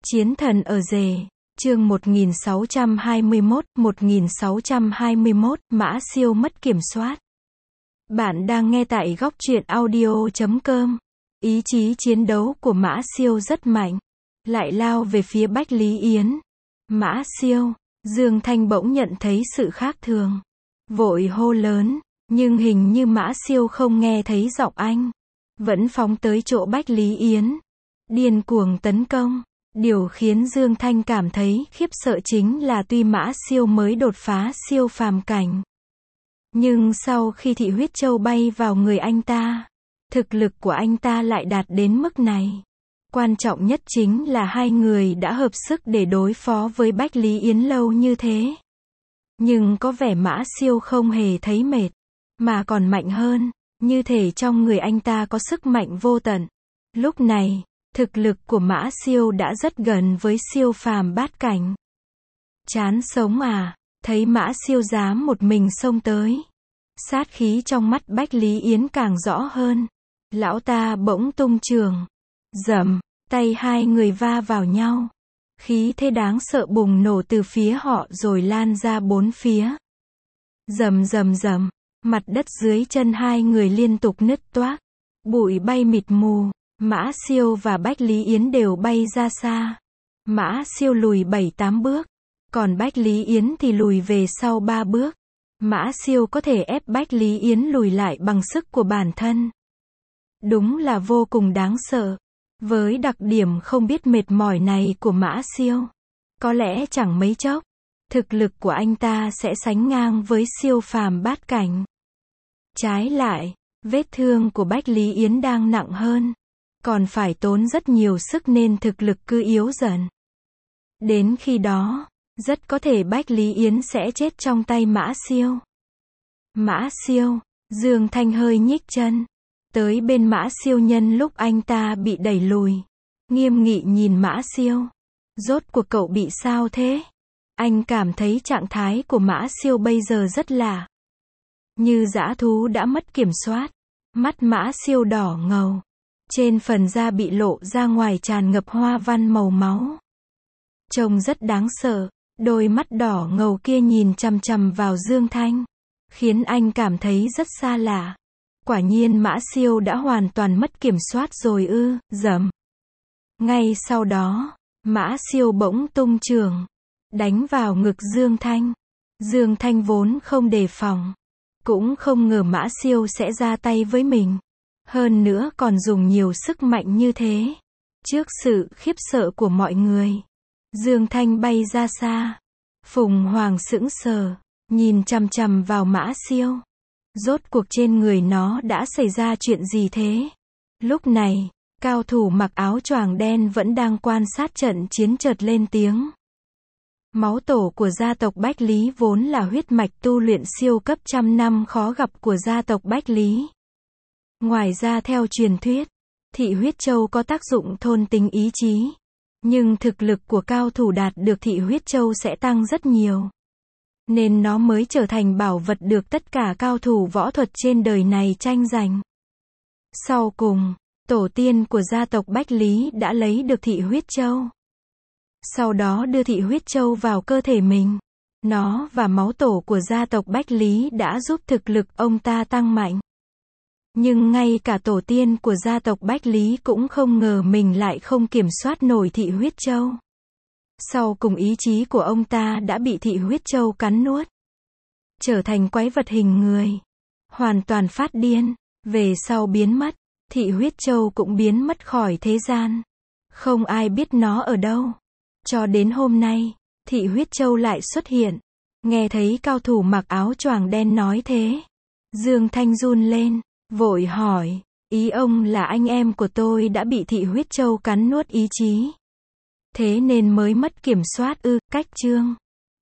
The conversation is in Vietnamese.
Chiến thần ở rể, chương 1621, Mã Siêu mất kiểm soát. Bạn đang nghe tại góc truyện audio.com. Ý chí chiến đấu của Mã Siêu rất mạnh, lại lao về phía Bách Lý Yến. Mã Siêu, Dương Thanh bỗng nhận thấy sự khác thường, vội hô lớn, nhưng hình như Mã Siêu không nghe thấy giọng anh, vẫn phóng tới chỗ Bách Lý Yến, điên cuồng tấn công. Điều khiến Dương Thanh cảm thấy khiếp sợ chính là tuy Mã Siêu mới đột phá siêu phàm cảnh, nhưng sau khi thị huyết châu bay vào người anh ta, thực lực của anh ta lại đạt đến mức này. Quan trọng nhất chính là hai người đã hợp sức để đối phó với Bách Lý Yến lâu như thế. Nhưng có vẻ Mã Siêu không hề thấy mệt, mà còn mạnh hơn, như thể trong người anh ta có sức mạnh vô tận. Lúc này, thực lực của Mã Siêu đã rất gần với siêu phàm bát cảnh. Chán sống à, thấy Mã Siêu dám một mình xông tới. Sát khí trong mắt Bách Lý Yến càng rõ hơn. Lão ta bỗng tung trường. Rầm, tay hai người va vào nhau. Khí thế đáng sợ bùng nổ từ phía họ rồi lan ra bốn phía. Rầm rầm rầm, mặt đất dưới chân hai người liên tục nứt toác. Bụi bay mịt mù. Mã Siêu và Bách Lý Yến đều bay ra xa. Mã Siêu lùi 7-8 bước, còn Bách Lý Yến thì lùi về sau 3 bước. Mã Siêu có thể ép Bách Lý Yến lùi lại bằng sức của bản thân. Đúng là vô cùng đáng sợ. Với đặc điểm không biết mệt mỏi này của Mã Siêu, có lẽ chẳng mấy chốc, thực lực của anh ta sẽ sánh ngang với siêu phàm bát cảnh. Trái lại, vết thương của Bách Lý Yến đang nặng hơn, còn phải tốn rất nhiều sức nên thực lực cứ yếu dần. Đến khi đó, rất có thể Bách Lý Yến sẽ chết trong tay Mã Siêu. Mã Siêu, Dương Thanh hơi nhích chân tới bên Mã Siêu nhân lúc anh ta bị đẩy lùi, nghiêm nghị nhìn Mã Siêu. Rốt cuộc cậu bị sao thế? Anh cảm thấy trạng thái của Mã Siêu bây giờ rất lạ, như dã thú đã mất kiểm soát. Mắt Mã Siêu đỏ ngầu, trên phần da bị lộ ra ngoài tràn ngập hoa văn màu máu. Trông rất đáng sợ, đôi mắt đỏ ngầu kia nhìn chằm chằm vào Dương Thanh, khiến anh cảm thấy rất xa lạ. Quả nhiên Mã Siêu đã hoàn toàn mất kiểm soát rồi ư. Rầm. Ngay sau đó, Mã Siêu bỗng tung trường, đánh vào ngực Dương Thanh. Dương Thanh vốn không đề phòng, cũng không ngờ Mã Siêu sẽ ra tay với mình. Hơn nữa còn dùng nhiều sức mạnh như thế. Trước sự khiếp sợ của mọi người, Dương Thanh bay ra xa. Phùng Hoàng sững sờ, nhìn chằm chằm vào Mã Siêu. Rốt cuộc trên người nó đã xảy ra chuyện gì thế? Lúc này, cao thủ mặc áo choàng đen vẫn đang quan sát trận chiến chợt lên tiếng. Máu tổ của gia tộc Bách Lý vốn là huyết mạch tu luyện siêu cấp trăm năm khó gặp của gia tộc Bách Lý. Ngoài ra theo truyền thuyết, thị huyết châu có tác dụng thôn tính ý chí. Nhưng thực lực của cao thủ đạt được thị huyết châu sẽ tăng rất nhiều, nên nó mới trở thành bảo vật được tất cả cao thủ võ thuật trên đời này tranh giành. Sau cùng, tổ tiên của gia tộc Bách Lý đã lấy được thị huyết châu. Sau đó đưa thị huyết châu vào cơ thể mình. Nó và máu tổ của gia tộc Bách Lý đã giúp thực lực ông ta tăng mạnh. Nhưng ngay cả tổ tiên của gia tộc Bách Lý cũng không ngờ mình lại không kiểm soát nổi thị huyết châu. Sau cùng ý chí của ông ta đã bị thị huyết châu cắn nuốt, trở thành quái vật hình người, hoàn toàn phát điên, về sau biến mất. Thị huyết châu cũng biến mất khỏi thế gian, không ai biết nó ở đâu. Cho đến hôm nay, thị huyết châu lại xuất hiện. Nghe thấy cao thủ mặc áo choàng đen nói thế, Dương Thanh run lên, vội hỏi, ý ông là anh em của tôi đã bị thị huyết châu cắn nuốt ý chí, thế nên mới mất kiểm soát ư? Cách chương